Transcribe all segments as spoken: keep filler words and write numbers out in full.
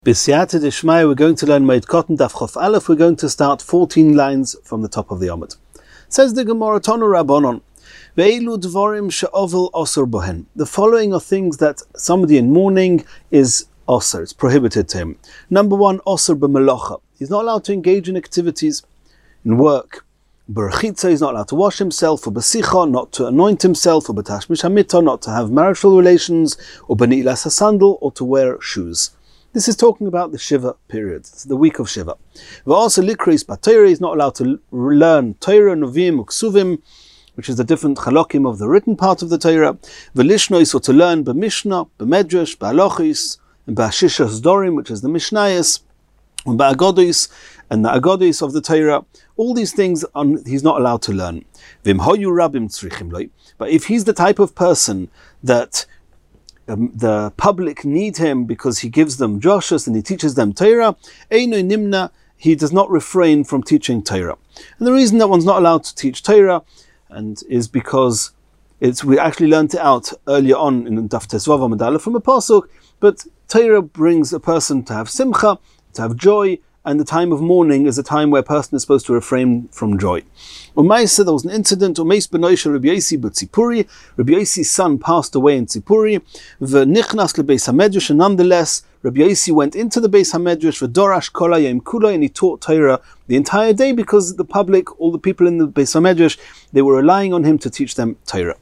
B'siyata d'shmaya, we're going to learn Moed Katan Daf Chof Aleph. We're going to start fourteen lines from the top of the Amud. Says the Gemara, Tonu Rabbanon, Ve'elu dvorim she'ovel osur bohen. The following are things that somebody in mourning is osur, it's prohibited to him. Number one, osur b'melocha. He's not allowed to engage in activities, in work. B'rechitza, he's not allowed to wash himself, or b'sicha, not to anoint himself, or b'tashmish hamita, not to have marital relations, or b'ni'ilas hasandal, or to wear shoes. This is talking about the Shiva period. It's the week of Shiva. Also, likris b'Torah, he's not allowed to learn Torah, Novim, Uksuvim, which is the different chalokim of the written part of the Torah. V'lishnois, or to learn b'Mishnah, b'Medrash, b'Alochis, and b'Ashishas Dorim, which is the Mishnayos, and b'Agodos, and the Agodos of the Torah. All these things are, he's not allowed to learn. V'im hoyu rabim tzrichim loi. But if he's the type of person that Um, the public need him because he gives them Joshus and he teaches them Torah, Eino Nimna, he does not refrain from teaching Torah. And the reason that one's not allowed to teach Torah and is because it's we actually learned it out earlier on in Daf Tesvav Amud Aleph from a pasuk, but Torah brings a person to have simcha, to have joy, and the time of mourning is a time where a person is supposed to refrain from joy. Umaysa, there was an incident, Umays benoisha Rabbi Yosi b'Tzipuri, Rabbi Yosi's son passed away in Tzipuri, v'nichnas lebeis hamedrash, and nonetheless, Rabbi Yosi went into the Beis HaMedrash, v'dorash kol hayom kuloi, and he taught Torah the entire day because the public, all the people in the Beis HaMedrash, they were relying on him to teach them Torah.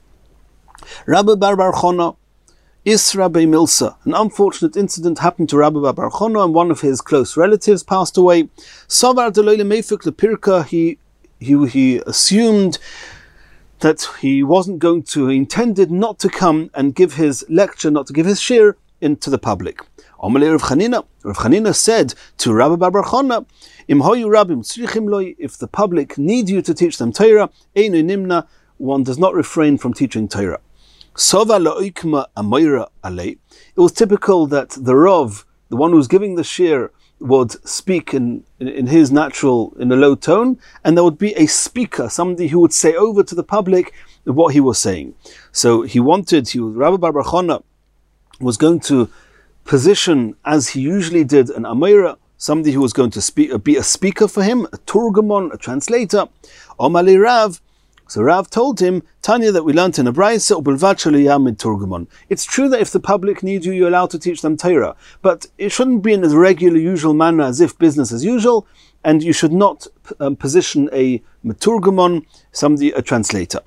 Rabbi Bar Bar Chona, Isra Bei Milsa. An unfortunate incident happened to Rabbi Bar Bar Chona, and one of his close relatives passed away. Savar deloyle meifuk lepirka, he he he assumed that he wasn't going to, he intended not to come and give his lecture, not to give his shir into the public. Amalei Rav Chanina, Rav Chanina said to Rabbi Bar Bar Chona, Im hoyu rabim tzrichim loi, if the public need you to teach them Torah, einu nimna, one does not refrain from teaching Torah. It was typical that the Rav, the one who was giving the shir, would speak in, in, in his natural, in a low tone, and there would be a speaker, somebody who would say over to the public what he was saying. So he wanted, he was, Rabbi Bar Bar Chona was going to position, as he usually did, an Amira, somebody who was going to speak, be a speaker for him, a Turgamon, a translator. Omali Rav, so Rav told him, Tanya, that we learnt in a Braisa, Turgamon. It's true that if the public need you, you're allowed to teach them Torah, but it shouldn't be in a regular, usual manner, as if business as usual, and you should not um, position a Turgamon, somebody, a translator,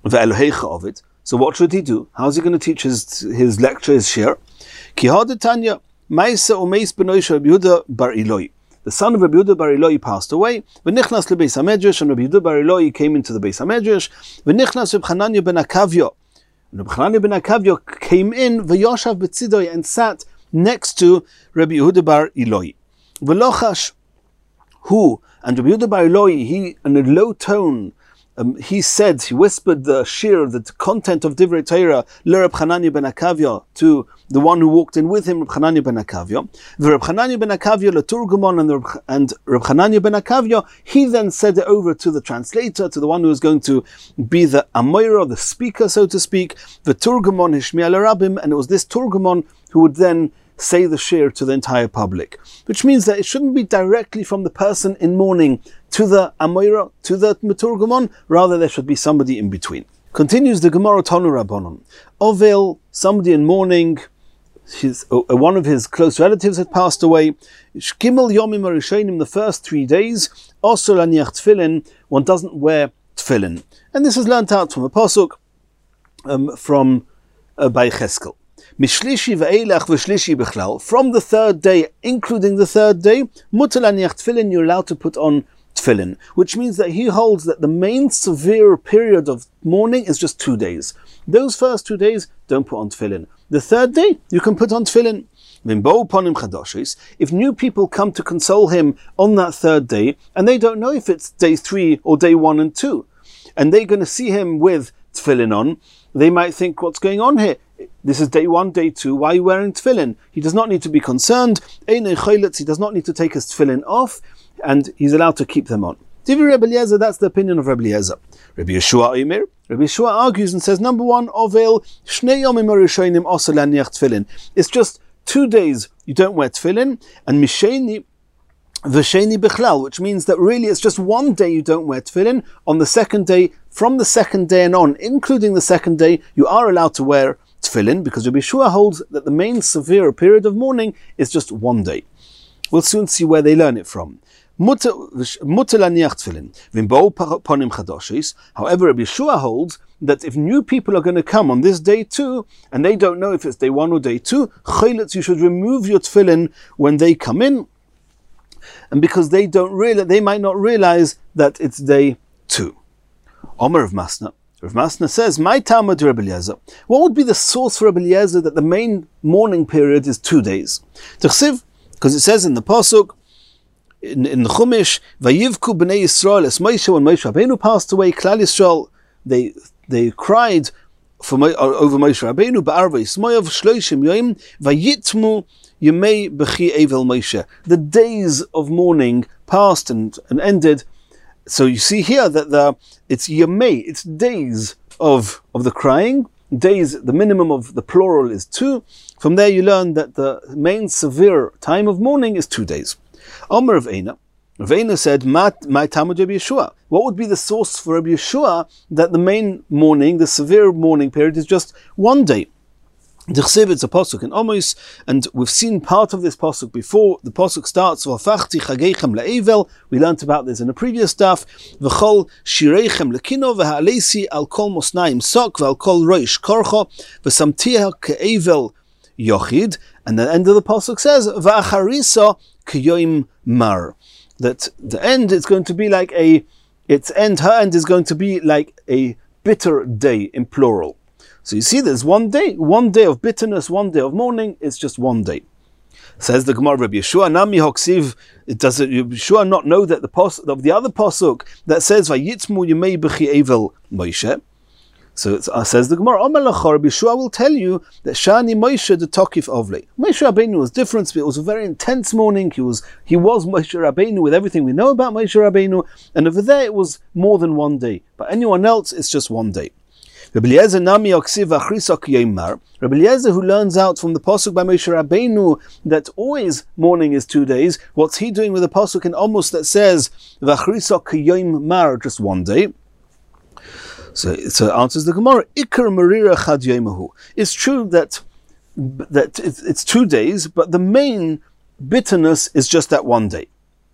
of it. So what should he do? How's he going to teach his his lecture, his shir? Ki hada Tanya, Maisa umeis benoisha Rabbi Yehuda bar Iloi. The son of Rabbi Yehuda bar Iloi passed away. V'nichnas lebeis hamedrash, and Rabbi Yehuda bar Iloi came into the Beis Hamedrash. V'nichnas Reb Chananya ben Akavyo. Reb Chananya ben Akavyo came in, v'yoshav b'tzidoi, and sat next to Rabbi Yehuda bar Iloi. V'lochash, who, and Rabbi Yehuda bar Iloi, he, in a low tone, Um, he said, he whispered the shir, the content of Divrei Torah, le Reb Chananya ben Akavyo, to the one who walked in with him, Reb Chananya ben Akavyo. The Reb Chananya ben Akavyo, le Turgamon, and, and Reb Chananya ben Akavyo, he then said it over to the translator, to the one who was going to be the Amoira, the speaker, so to speak, the Turgamon Hishmiya l'Rabim, and it was this Turgamon who would then say the shir to the entire public, which means that it shouldn't be directly from the person in mourning to the Amoira, to the Meturgamon, rather there should be somebody in between. Continues the Gemara, Tonu Rabbanon. Ovel, somebody in mourning, his, uh, one of his close relatives had passed away. Gimel Yomim Arishonim, the first three days, Osur laniach tefillin, one doesn't wear tefillin. And this is learnt out from a pasuk um, from uh, by Cheskel. Mishlishi ve'elach v'shlishi b'chlal. From the third day, including the third day, mutar laniach tefillin, you're allowed to put on tefillin, which means that he holds that the main severe period of mourning is just two days. Those first two days, don't put on tefillin. The third day, you can put on tefillin. If new people come to console him on that third day, and they don't know if it's day three or day one and two, and they're going to see him with tefillin on, they might think, what's going on here? This is day one, day two, why are you wearing tefillin? He does not need to be concerned. He does not need to take his tefillin off, and he's allowed to keep them on. Divi Rebbe Eliezer, that's the opinion of Rebbe Eliezer. Rabbi Yeshua Omer, Rabbi Yeshua argues and says, number one, Ovel, Shnei Yomim Arishonim Osur laniach tefillin. It's just two days you don't wear tefillin, and misheni v'sheni bichlal, which means that really it's just one day you don't wear tefillin. On the second day, from the second day and on, including the second day, you are allowed to wear tefillin, because Rabbi Yeshua holds that the main severe period of mourning is just one day. We'll soon see where they learn it from. However, Rabbi Yeshua holds that if new people are going to come on this day too, and they don't know if it's day one or day two, you should remove your tefillin when they come in, and because they don't realize, they might not realize that it's day two. Omer of Masna. Rav Masna says, "My Talmud Rabbi Eliezer. What would be the source for Rabbi Eliezer that the main mourning period is two days? Because it says in the pasuk, in, in the Chumash, Vayivku b'nei Yisrael es Moshe, when Moshe Rabbeinu passed away, Klal Yisrael, they they cried for over Moshe Rabbeinu, ba'arva Yismoyav shloishim yoim, vayitmu yemei b'chi evel Moshe. The days of mourning passed and, and ended. So you see here that the it's yemei, it's days of of the crying. Days, the minimum of the plural is two. From there you learn that the main severe time of mourning is two days. Omer of Eina. Rav Eina said, "My Talmud Rabbi Yeshua. What would be the source for Rabbi Yeshua that the main mourning, the severe mourning period, is just one day?" D'chsev, it's a pasuk in Amos, and we've seen part of this pasuk before. The pasuk starts, "V'afachti chageichem le'evel." We learnt about this in a previous stuff. "V'chol shireichem lekino v'ha'alesi al kol mosnaim sok v'al kol roish korcho v'samtiha ke'evel yochid." And the end of the pasuk says, "V'acharisa keyoim mar." That the end is going to be like a, its end, her end is going to be like a bitter day in plural. So you see, there's one day, one day of bitterness, one day of mourning. It's just one day. Says the Gemara, Rabbi Yeshua Nami Hoksiv. Does Rabbi Yeshua not know that the pasuk of the other pasuk that says Vayitzmu Yemei B'chi Evel Moshe? So it uh, says the Gemara, Omer Lacha, Rabbi Yeshua will tell you that Shani Moshe the Tokif Ovle. Moshe Rabbeinu was different. It was a very intense mourning. He was he was Moshe Rabbeinu with everything we know about Moshe Rabbeinu, and over there it was more than one day. But anyone else, it's just one day. Rabbi Eliezer Nami Yoksiv Achrisak Yemar. Rabbi Eliezer, who learns out from the pasuk by Moshe Rabbeinu that always mourning is two days, what's he doing with the pasuk in Amos that says V'achrisak Yemar, just one day? So, so it answers the Gemara. Ikar Marira Chad Yemahu. It's true that that it's, it's two days, but the main bitterness is just that one day.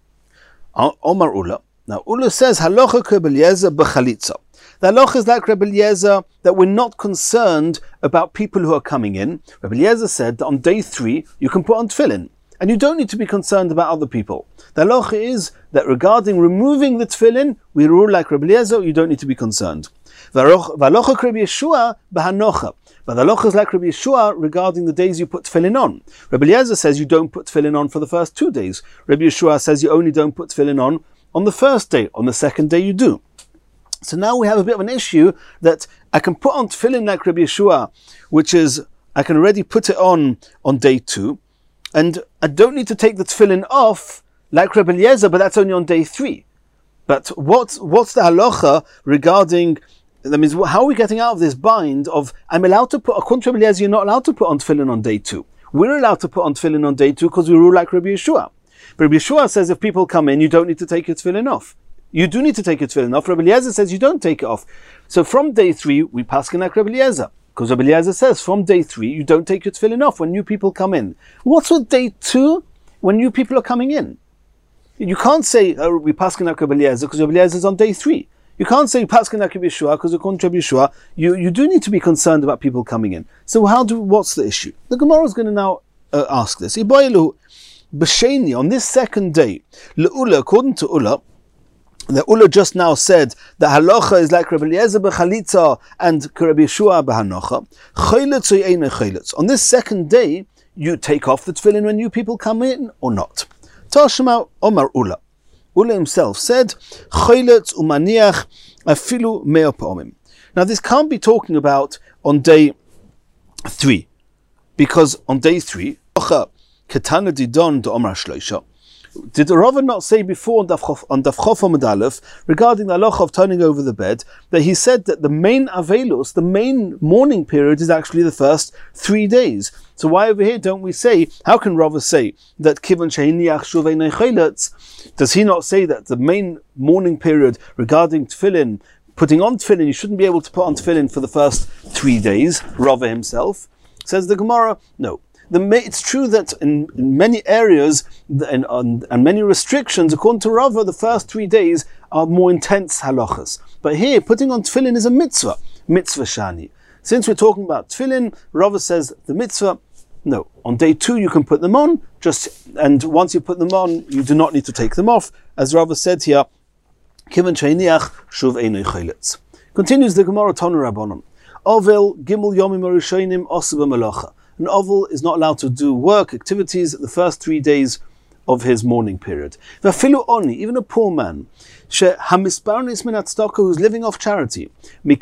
Omar Ula. Now Ula says Halacha Rabbi Eliezer b'chalitza. The halacha is like Rabbi Eliezer, that we're not concerned about people who are coming in. Rabbi Eliezer said that on day three, you can put on tefillin, and you don't need to be concerned about other people. The halacha is that regarding removing the tefillin, we rule like Rabbi Eliezer, you don't need to be concerned. V'halacha Rabbi Yeshua b'hanocha. But the halacha is like Rabbi Yeshua regarding the days you put tefillin on. Rabbi Eliezer says you don't put tefillin on for the first two days. Rabbi Yeshua says you only don't put tefillin on on the first day. On the second day you do. So now we have a bit of an issue that I can put on tefillin like Rabbi Yeshua, which is, I can already put it on on day two, and I don't need to take the tefillin off like Rabbi Eliezer, but that's only on day three. But what's, what's the halacha regarding, that means how are we getting out of this bind of, I'm allowed to put, according to Rabbi Eliezer, you're not allowed to put on tefillin on day two. We're allowed to put on tefillin on day two because we rule like Rabbi Yeshua. But Rabbi Yeshua says if people come in, you don't need to take your tefillin off. You do need to take your tefillin off. Rabbi Eliezer says you don't take it off. So from day three, we paskin like Rabbi Eliezer. Because Rabbi Eliezer says from day three, you don't take your tefillin off when new people come in. What's with day two when new people are coming in? You can't say oh, we paskin like Rabbi Eliezer because Rabbi Eliezer is on day three. You can't say paskin like Rabbi Yeshua because according to Rabbi Yeshua, you, you do need to be concerned about people coming in. So how do what's the issue? The Gemara is going to now uh, ask this. B'sheni, on this second day, le'ula, according to Ula, the Ula just now said that halacha is like Rabbi Eliezer b'chalitza and Rabbi Yeshua b'hanocha. Chayletz or ein chayletz. On this second day, you take off the tefillin when new people come in or not. Tashma Omar Ula. Ula himself said, Chayletz umaniach afilu mea pa'omim. Now this can't be talking about on day three, because on day three, Ketana didon de Omar Shloisha. Did Rava not say before on Daf Chof Amud Aleph regarding the halacha of turning over the bed that he said that the main avelus, the main mourning period, is actually the first three days? So why over here don't we say, how can Rava say that Kivan Shehiniach Shuvei Neicheletz? Does he not say that the main mourning period regarding tefillin, putting on tefillin, you shouldn't be able to put on tefillin for the first three days, Rava himself? Says the Gemara, no. The, it's true that in, in many areas and, and, and many restrictions, according to Rava, the first three days are more intense halachas. But here, putting on tefillin is a mitzvah, mitzvah shani. Since we're talking about tefillin, Rava says the mitzvah, no. On day two you can put them on, just and once you put them on, you do not need to take them off. As Rava said here, Kivan Sheiniach Shuv Einoi Choletz. Continues the Gemara Tanu Rabbanon. Ovel Gimel Yomim Arishonim Osu B'Melacha. An oval is not allowed to do work, activities, the first three days of his mourning period. Vafilu oni, even a poor man, hamisparnis min tzedakah, who's living off charity,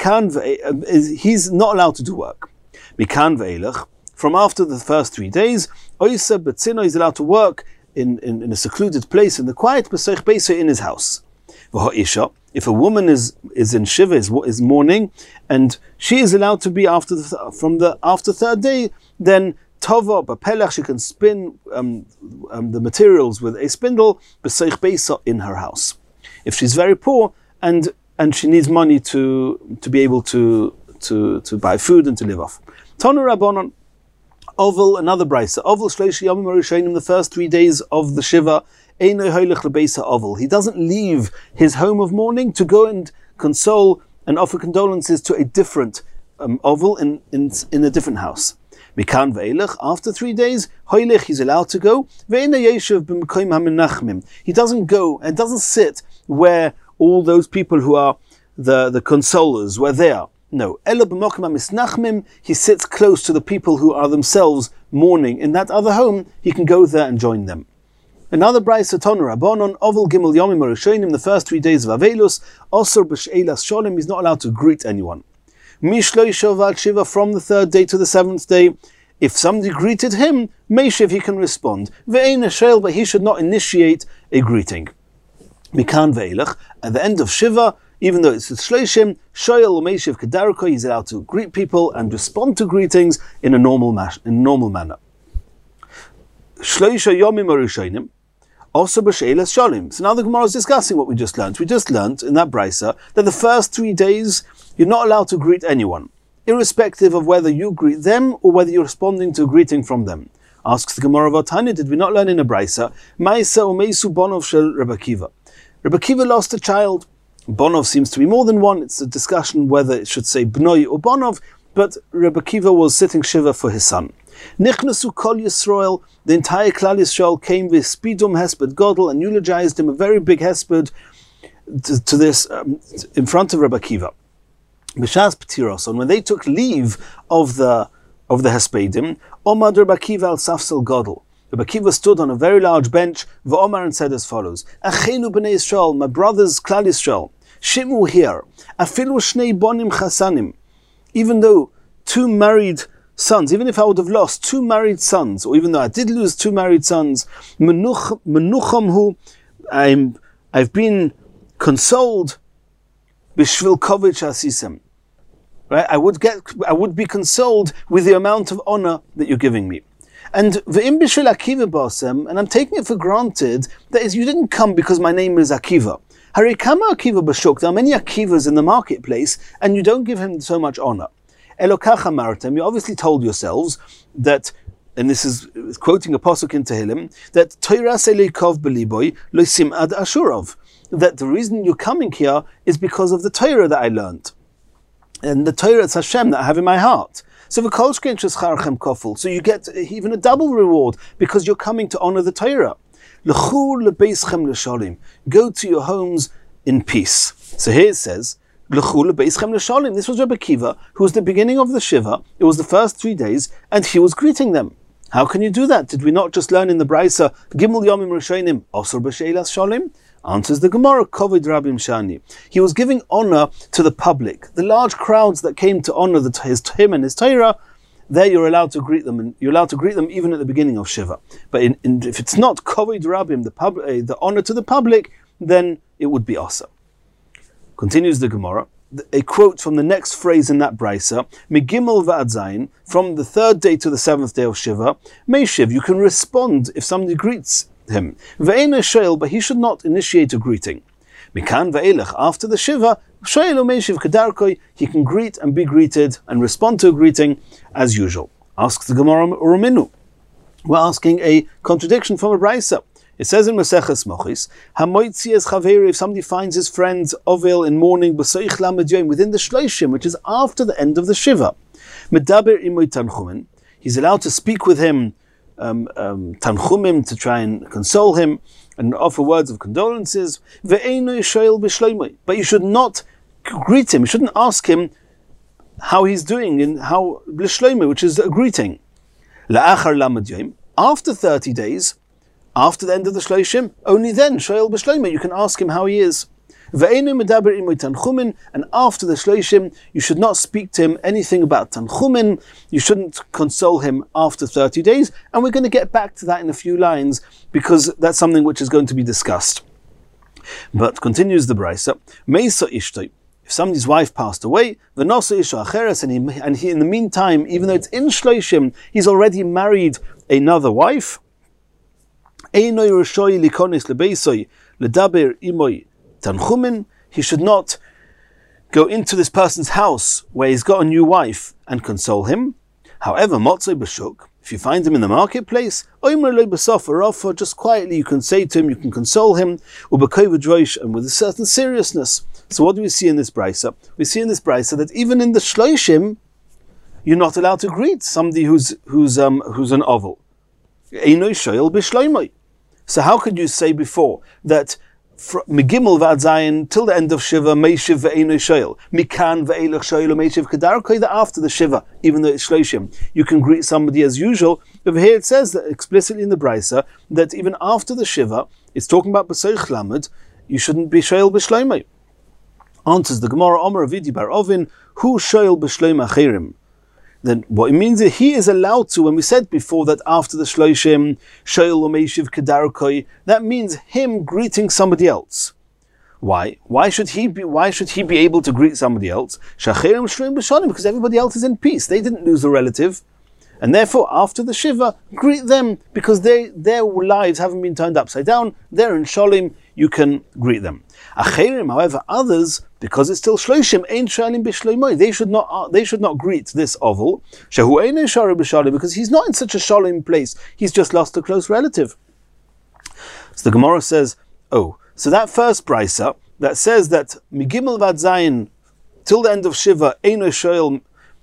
mikan he's not allowed to do work. Mikan ve'elach, from after the first three days, oisa betzino, he's allowed to work in, in, in a secluded place, in the quiet, b'seich beisa, in his house. V'ha'isha, if a woman is is in shiva, is, is mourning, and she is allowed to be after the, from the after third day, then tova b'pelach, she can spin um, um, the materials with a spindle b'seich beisa, in her house. If she's very poor and and she needs money to to be able to to to buy food and to live off. Tanu Rabbanon, oval, another brisa. Oval shleish yomim arishonim, the first three days of the shiva. Einoi hoylech lebeisa oval. He doesn't leave his home of mourning to go and console and offer condolences to a different um, oval in, in in a different house. Mikan ve'elech, after three days, hoylech, he's allowed to go. Ve'einoi yeshev b'mekoim hamenachmim. He doesn't go and doesn't sit where all those people who are the, the consolers were there. No. Elo b'mekoim hamisnachmim, he sits close to the people who are themselves mourning in that other home. He can go there and join them. Another brayso Tanu Rabbanon, Oval Gimel Yomim Arishonim, the first three days of Avelus, Osor b'She'elas Sholem, he's not allowed to greet anyone. Mishloisho Val Shiva, from the third day to the seventh day, if somebody greeted him, Meishiv, he can respond. Ve'ein Shel, but he should not initiate a greeting. Mikan ve'elach, at the end of Shiva, even though it's Shloishim, Shoyel or Meishiv Kedarko, he's allowed to greet people and respond to greetings in a normal, mas- in a normal manner. Shloisha Yomim Arishonim, also b'She'elas Sholem. So now the Gemara is discussing what we just learned. We just learned in that brisa that the first three days you're not allowed to greet anyone, irrespective of whether you greet them or whether you're responding to a greeting from them. Asks the Gemara Vatanya, did we not learn in a brisa? Ma'isa umeisu bonov shel Rebbe Akiva. Rebbe Akiva lost a child. Bonov seems to be more than one. It's a discussion whether it should say Bnoi or Bonov, but Rebbe Akiva was sitting shiva for his son. Nichnasu Kol Yisrael, the entire Klal Yisrael came with Spidum Hesped Godel and eulogized him, a very big Hesped to, to this um, in front of Rebbe Akiva. B'shas P'tiros, and when they took leave of the of the Hespedim, Omad Rebbe Akiva al Safsel Godel. Rebbe Akiva stood on a very large bench, V'omar, and said as follows: Achenu b'nei Yisrael, my brothers Klal Yisrael, Shimu here, Afilu Shnei Bonim Chasanim, even though two married sons, even if I would have lost two married sons, or even though I did lose two married sons, menucham hu, I'm, I've been consoled, b'shvil kovich asisem. Right? I would get, I would be consoled with the amount of honor that you're giving me. And v'im b'shvil Akiva basem, and I'm taking it for granted that is, you didn't come because my name is Akiva. Harikama Akiva b'shuk. There are many Akivas in the marketplace, and you don't give him so much honor. Elokacha Maritem, you obviously told yourselves that, and this is quoting a pasuk in Tehillim, that Torah Selikov Beliboy Loisim Ad Ashurov, that the reason you're coming here is because of the Torah that I learned, and the Torah it's Hashem that I have in my heart. So v'kolshkein shescharchem kofel, so you get even a double reward because you're coming to honor the Torah. L'chur lebeischem l'sholim, go to your homes in peace. So here it says, this was Rebbe Akiva, who was the beginning of the Shiva. It was the first three days, and he was greeting them. How can you do that? Did we not just learn in the Brisa, Gimel Yomim Rishonim, Osor b'She'elas Sholem? Answers the Gemara, Kovid Rabim Shani. He was giving honor to the public, the large crowds that came to honor the, his him and his Torah. there you're allowed to greet them, and you're allowed to greet them even at the beginning of Shiva. But in, in, if it's not Kovod Rabim, the, pub, uh, the honor to the public, then it would be Asa. Continues the Gemara, a quote from the next phrase in that brisa, Megimel va'ad Zayin, from the third day to the seventh day of Shiva, Meishiv, you can respond if somebody greets him. Ve'ena Sheil, but he should not initiate a greeting. Mikan ve'elech, after the Shiva, Sheil Meishiv Kedarkoi, he can greet and be greeted and respond to a greeting as usual. Asks the Gemara Uruminu. We're asking a contradiction from a brisa. It says in Maseches Mochis, Hamoitzi es chaveri, if somebody finds his friend Ovil in mourning, b'soich lamed yom, within the Shloshim, which is after the end of the Shiva. Medaber imoy tanchumin, he's allowed to speak with him, um, um, tanchumim, to try and console him, and offer words of condolences. Ve'eino shoel b'shloimoi, but you should not greet him, you shouldn't ask him how he's doing, in how b'shloimoi, which is a greeting. La'achar lamed yom, after thirty days, after the end of the Shloshim, only then, Shoel B'Shloimeh, you can ask him how he is. Ve'enu medaber imoy tanchumin, and after the Shloshim, you should not speak to him anything about tanchumin, you shouldn't console him after thirty days, and we're going to get back to that in a few lines, because that's something which is going to be discussed. But continues the Brisa, Meisa Ishtoi, if somebody's wife passed away, V'nosa Isha Acheres, and he, and he in the meantime, even though it's in Shloshim, he's already married another wife, he should not go into this person's house where he's got a new wife and console him. However, if you find him in the marketplace, just quietly you can say to him, you can console him, and with a certain seriousness. So what do we see in this brisa? We see in this brisa that even in the Shloshim, you're not allowed to greet somebody who's who's um who's an oval. So how could you say before that Megimel va'ad Zayin till the end of Shiva, Meishiv ve'eino shoel, Mikan ve'elech shoel Meishiv Kedarkoi, that after the Shiva, even though it's Shloshim, you can greet somebody as usual. Over here it says that explicitly in the Brisa that even after the Shiva, it's talking about B'soich Lamed, you shouldn't be shoel b'shloimei. Answers the Gemara, Omer Avidi bar Ovin, Hu shoel b'shloim achirim. Then what it means is he is allowed to, when we said before that after the Shloshim, Shoel Meishiv Kedarkoi, that means him greeting somebody else. Why? Why should he be why should he be able to greet somebody else? Shachirim Shloim B'Shalim, because everybody else is in peace. They didn't lose a relative. And therefore, after the Shiva, greet them, because they their lives haven't been turned upside down, they're in Sholim, you can greet them. Acherim, however, others, because it's still Shloshim, ain't Shalim B'Shloimoi, they should not uh, they should not greet this oval, Shehu Eino Shari B'Shalim, because he's not in such a Sholim place, he's just lost a close relative. So the Gemara says, oh, so that first brisa, that says that Megimel va'ad Zayin, till the end of Shiva, Eino Shoel,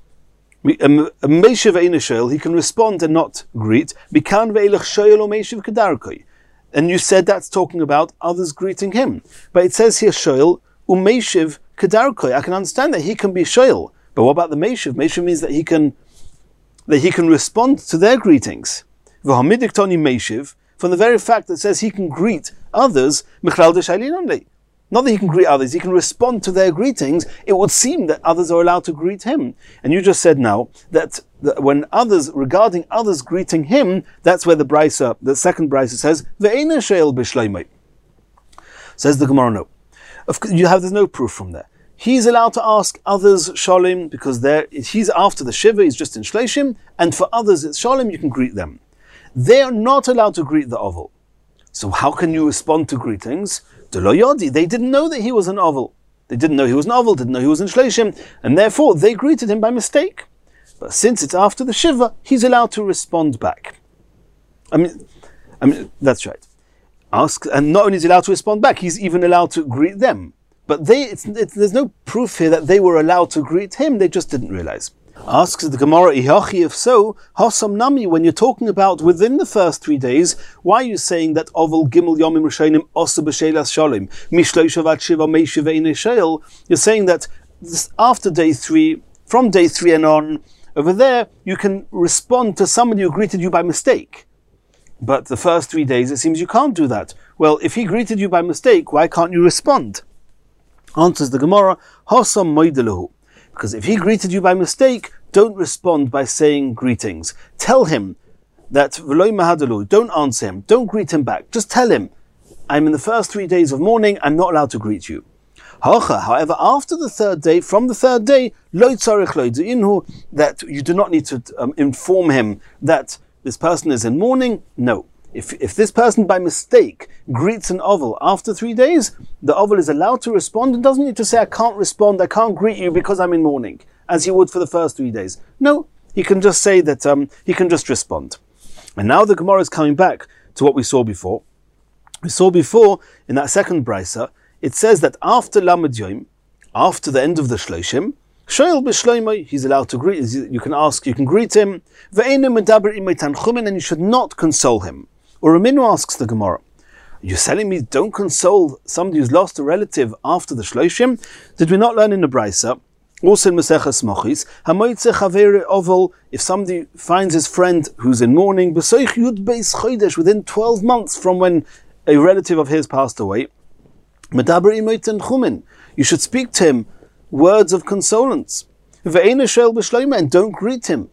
a Meishiv Eino Shoel, he can respond and not greet, Mikan ve'elech shoel o Meishiv Kedarkoi. And you said that's talking about others greeting him. But it says here shoel u Meishiv Kedarkoi. I can understand that he can be shoel, but what about the Meishiv? Meishiv means that he can that he can respond to their greetings. V'hamidik toni Meishiv, from the very fact that it says he can greet others, Michlal d'Shailin only. Not that he can greet others, he can respond to their greetings. It would seem that others are allowed to greet him. And you just said now that, that when others, regarding others greeting him, that's where the brisa, the second brisa says, Ve'eino shoel b'shloimei. Says the Gemara, no. Of course, you have, there's no proof from there. He's allowed to ask others sholim, because there he's after the Shiva, he's just in Shloshim, and for others it's sholim, you can greet them. They are not allowed to greet the oval. So how can you respond to greetings? They didn't know that he was an oval. They didn't know he was an oval, didn't know he was in Shloshim, and therefore they greeted him by mistake. But since it's after the Shiva, he's allowed to respond back. I mean, I mean that's right. Ask, and not only is he allowed to respond back, he's even allowed to greet them. But they, it's, it's, there's no proof here that they were allowed to greet him, they just didn't realize. Asks the Gemara, Ihachi, if so, Hosam Nami, when you're talking about within the first three days, why are you saying that Oval Gimel Yomim Rishonim Osa B'Shelas Shalim, Mishloisha Vat Shiva Meishiv Eino Shoel? You're saying that this, after day three, from day three and on, over there, you can respond to somebody who greeted you by mistake. But the first three days, it seems you can't do that. Well, if he greeted you by mistake, why can't you respond? Answers the Gemara, Hosam Moidelahu. Because if he greeted you by mistake, don't respond by saying greetings. Tell him that v'loi mahadalu, don't answer him, don't greet him back. Just tell him, I'm in the first three days of mourning, I'm not allowed to greet you. However, after the third day, from the third day, lo tzarich lo yid'inhu, that you do not need to um, inform him that this person is in mourning. No. If if this person by mistake greets an oval after three days, the oval is allowed to respond and doesn't need to say, I can't respond, I can't greet you because I'm in mourning, as he would for the first three days. No, he can just say that, um, he can just respond. And now the Gemara is coming back to what we saw before. We saw before, in that second brisa, it says that after Lamed Yom, after the end of the Shloshim, Shoel b'shloimei, he's allowed to greet, you can ask, you can greet him, ve'einu medaber imei tanchumin, and you should not console him. Or Raminu asks the Gemara, you're telling me don't console somebody who's lost a relative after the Shloshim? Did we not learn in the Brisa, also in Maseches Mochis, hamoitze chavere oval, if somebody finds his friend who's in mourning, b'soich yud beis chodesh, within twelve months from when a relative of his passed away, medaber imei tanchumin, you should speak to him words of consolence. Ve'einu shoel b'shloimei, and don't greet him.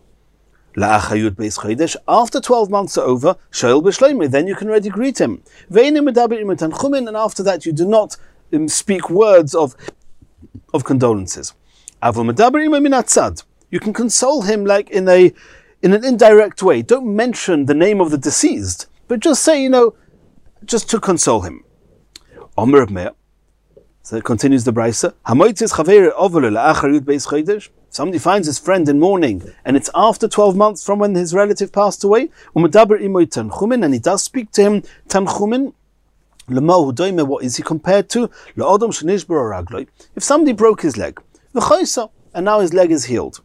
After twelve months are over, shoel b'shloimei, then you can already greet him. Ve'einu medaber imei tanchumin, and after that you do not um, speak words of of condolences. Avol medaber imei min hatzad, you can console him like in a in an indirect way. Don't mention the name of the deceased, but just say, you know, just to console him. Omer Meir. So it continues the Brisa. Somebody finds his friend in mourning, and it's after twelve months from when his relative passed away, and he does speak to him tanchumin. What is he compared to? If somebody broke his leg, and now his leg is healed,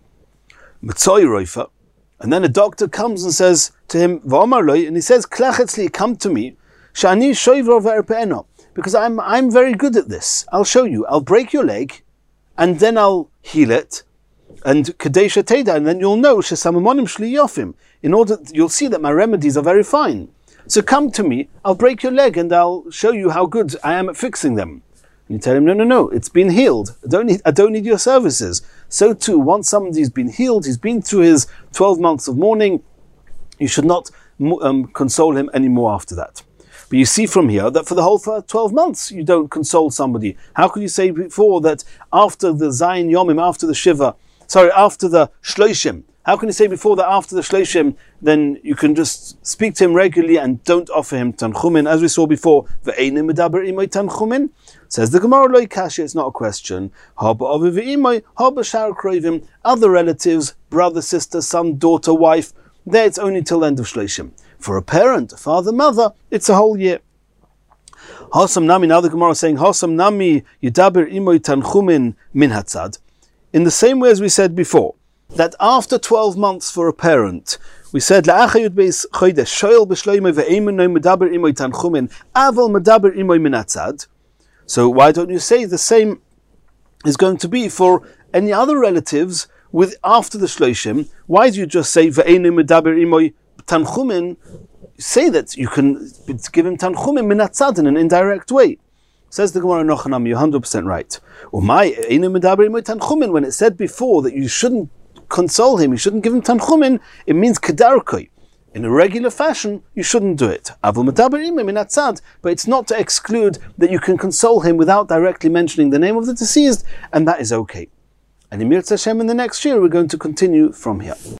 and then a doctor comes and says to him, and he says, come to me, because I'm I'm very good at this. I'll show you. I'll break your leg, and then I'll heal it, and kadesha teda, and then you'll know shesamamonim shli yofim. In order, you'll see that my remedies are very fine. So come to me. I'll break your leg, and I'll show you how good I am at fixing them. And you tell him, no, no, no. It's been healed. I don't need. I don't need your services. So too, once somebody's been healed, he's been through his twelve months of mourning, you should not um, console him anymore after that. But you see from here that for the whole twelve months you don't console somebody. How could you say before that after the Zayin Yomim, after the Shiva, sorry, after the Shloshim, how can you say before that after the Shloshim, then you can just speak to him regularly and don't offer him tanchumin, as we saw before, ve'einu medaber imei tanchumin? Says the Gemara, lo kasha, it's not a question. Haba avi ve'imei, haba shar krovim, other relatives, brother, sister, son, daughter, wife, there it's only till the end of Shloshim. For a parent, a father, mother, it's a whole year. Hasam nami, now the Gemara is saying, Hasam nami yidaber imoi tanchumin min hatzad. In the same way as we said before, that after twelve months for a parent, we said, La'achayut beis chodesh, shoel b'shloimei ve'eimenu medaber imoi tanchumin, avol medaber imoi min hatzad. So why don't you say the same is going to be for any other relatives with after the Shloshim? Why do you just say ve'einu medaber imoi tanchumin? Say that you can give him tanchumin min hatzad in an indirect way. Says the Gemara Nochanam, you're one hundred percent right. When it said before that you shouldn't console him, you shouldn't give him tanchumin, it means kedarkoi. In a regular fashion, you shouldn't do it. But it's not to exclude that you can console him without directly mentioning the name of the deceased, and that is okay. And in Mirz Hashem in the next year, we're going to continue from here.